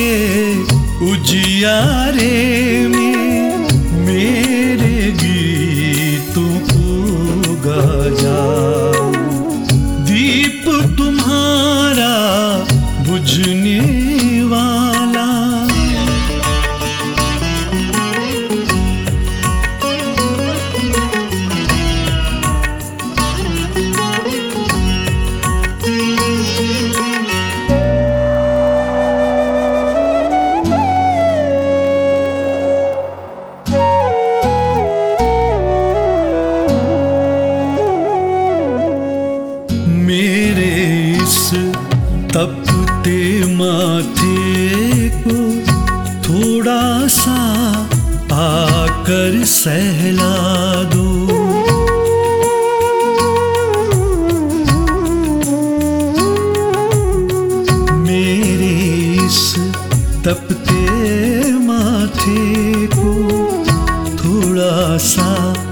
के उजियारे में मेरे गीतों को गा जाओ। दीप तुम्हारा बुझने वाला, मेरे इस तपते माथे को थोड़ा सा आकर सहला दो। मेरे इस तपते माथे को थोड़ा सा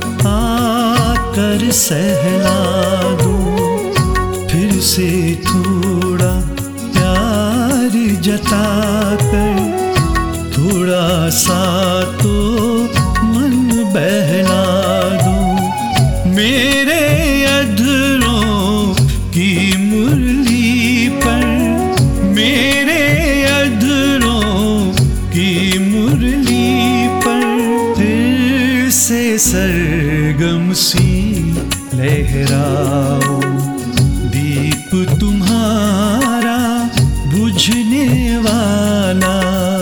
आकर सहला दो। फिर से थोड़ा प्यार जता कर थोड़ा सा तो मन बहला दो। मेरे अधरों की मुरली पर, मेरे अधरों की मुरली पर फिर से सरगम सी लहराओ। दीप तुम्हारा बुझने वाला,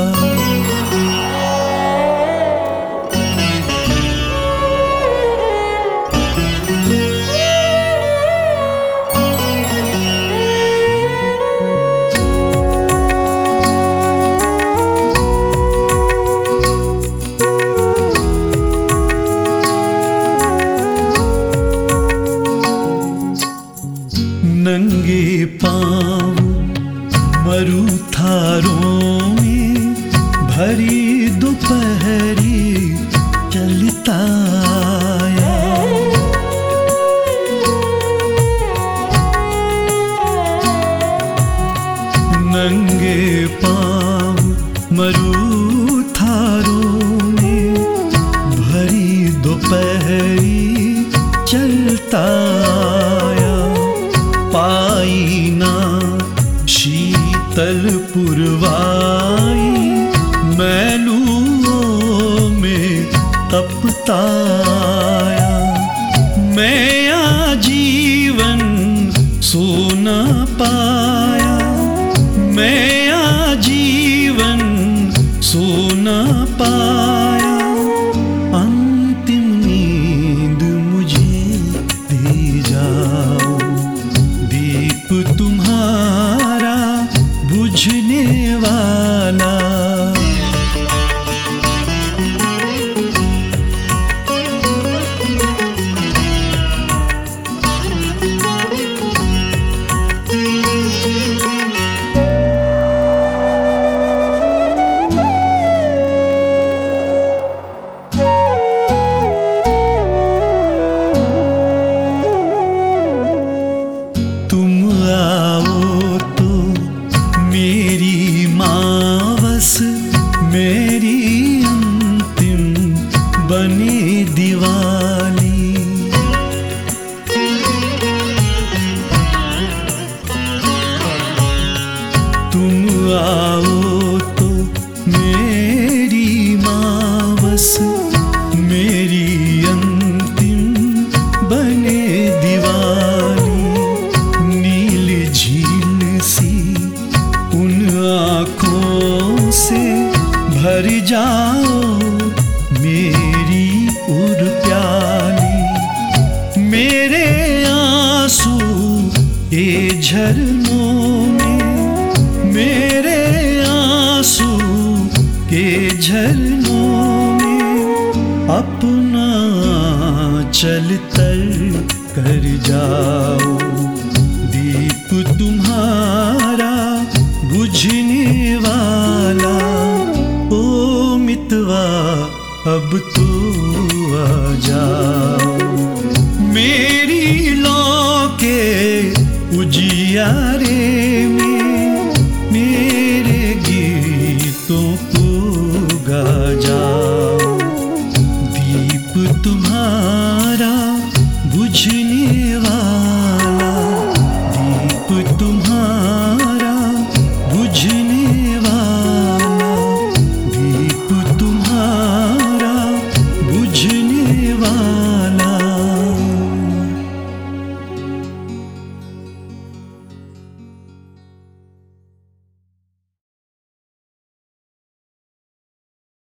नंगे पाँव मरुथारों में भरी दोपहरी चलता आया। नंगे पाँव मरुथारों में भरी दोपहरी चलता आया। पाई ना शीतल पुरवाई मैलुओं में तपता आया। मैं आजीवन सो ना पाया, मैं आजीवन सो ना पाया। अंतिम नींद मुझे दे जाओ। दीप तुम्हारा बुझने वाला, मेरी अंतिम बने दिवाली। तुम आओ तो मेरी मावस मेरी अंतिम बने दिवाली। नील झील सी उन आँखों से भर जाओ मेरी उर प्याली। मेरे आंसू ये झरनों में, मेरे आंसू ये झरनों में अपना चल तर कर जाओ। दीप तुम्हारा बुझने वाला, ओ मितवा अब तो आ जाओ। मेरी लौ के उजियारे